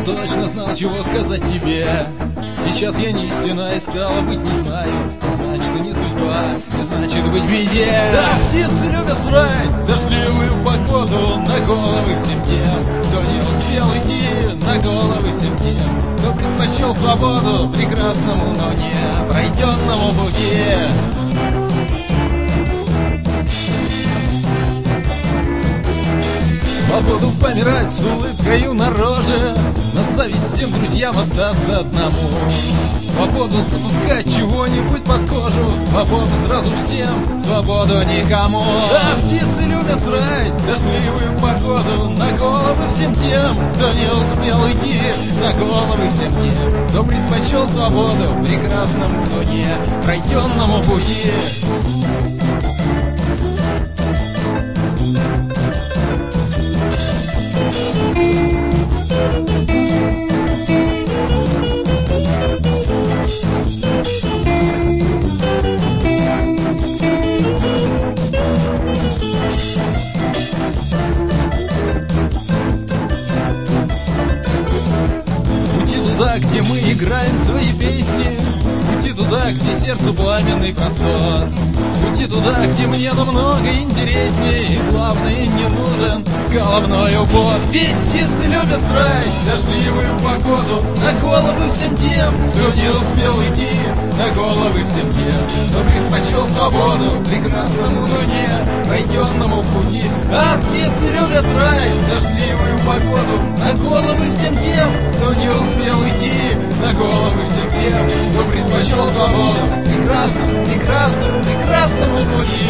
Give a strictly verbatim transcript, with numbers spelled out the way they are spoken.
точно знал, чего сказать тебе. Сейчас я не истина и стало быть не знаю. И значит, и не судьба, и значит быть беде. Да, птицы любят срать дождливую погоду на головы всем тем, кто не успел идти, на головы всем тем, кто предпочел свободу прекрасному, но не пройденному пути. Свободу помирать с улыбкою на роже, на зависть всем друзьям остаться одному. Свободу запускать чего-нибудь под кожу, свободу сразу всем, свободу никому. А птицы любят срать дождливую погоду на головы всем тем, кто не успел уйти, на головы всем тем, кто предпочел свободу прекрасному, но не пройденному пути. Туда, где мы играем свои песни, уйти туда, где сердцу пламенный простор, уйти туда, где мне намного интереснее, и главное, не нужен головной убор. Ведь птицы любят срать дождливую погоду на головы всем тем, кто не успел идти, на головы всем тем, кто предпочел свободу прекрасному, но не пройденному пути. А птицы любят срать дождливую погоду на головы всем тем, кто не успел идти, на головы всем тем, кто предпочел свободу прекрасному, прекрасному, прекрасному пути.